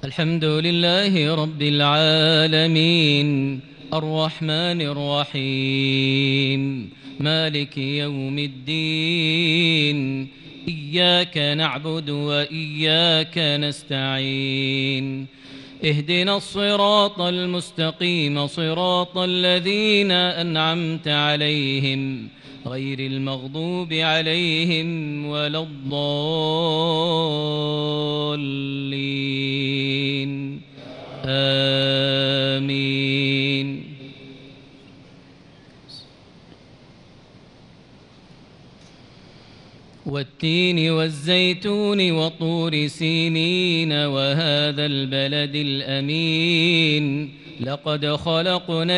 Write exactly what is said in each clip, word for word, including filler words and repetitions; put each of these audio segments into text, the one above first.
الحمد لله رب العالمين الرحمن الرحيم مالك يوم الدين إياك نعبد وإياك نستعين اهدنا الصراط المستقيم صراط الذين أنعمت عليهم غير المغضوب عليهم ولا الضالين آمين. والتين والزيتون وطور سينين وهذا البلد الأمين لقد خلقنا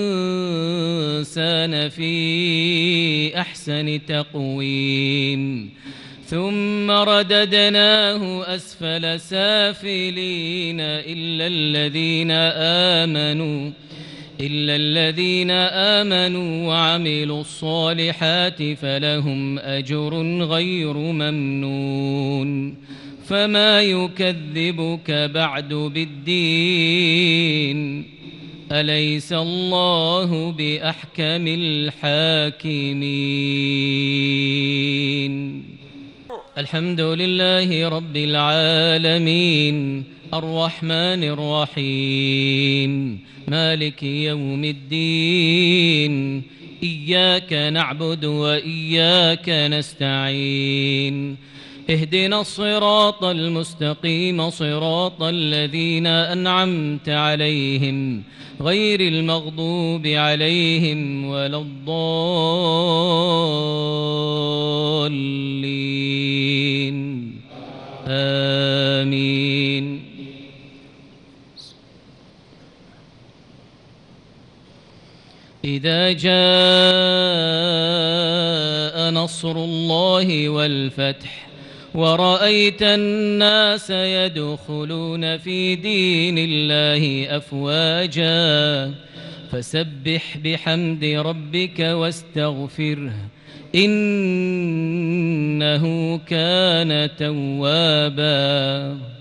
الإنسان في أحسن تقويم ثم رددناه أسفل سافلين إلا الذين آمنوا إلا الذين آمنوا وعملوا الصالحات فلهم أجر غير ممنون فما يكذبك بعد بالدين أليس الله بأحكم الحاكمين. الحمد لله رب العالمين الرحمن الرحيم مالك يوم الدين إياك نعبد وإياك نستعين اهدنا الصراط المستقيم صراط الذين أنعمت عليهم غير المغضوب عليهم ولا الضالين آمين. إذا جاء نصر الله والفتح ورأيت الناس يدخلون في دين الله أفواجا فسبح بحمد ربك واستغفره إنه كان توابا.